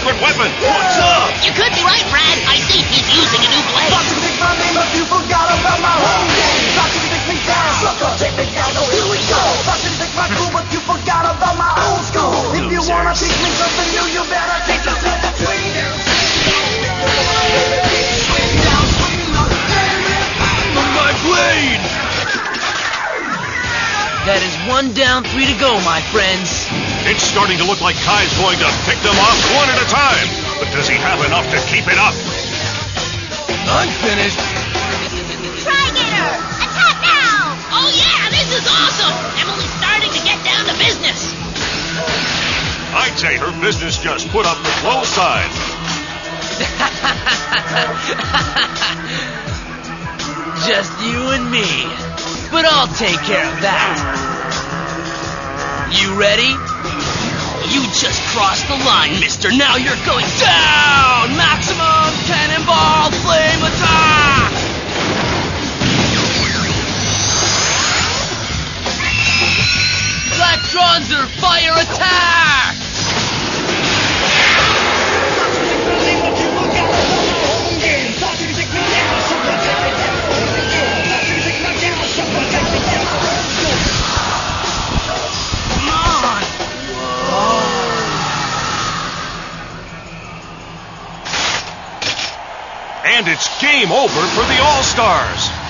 secret weapon. What's up? You could be right, Brad. I see he's using a new blade. Thought you picked my name, but you forgot about my home game. Thought you could take me down, sucker, take me down, so here we go. Thought you could take my crew, but you forgot about my old school. If you wanna teach me something new, you better take the step between you. My blade! That is 1 down, 3 to go, my friends. It's starting to look like Kai's going to pick them off one at a time. But does he have enough to keep it up? I'm finished. Tri-Gator, attack now! Oh, yeah, this is awesome. Emily's starting to get down to business. I'd say her business just put up the close sign. Just you and me. But I'll take care of that. You ready? You just crossed the line, mister. Now you're going down! Maximum cannonball flame attack! Black Tronzer fire attack! And it's game over for the All-Stars.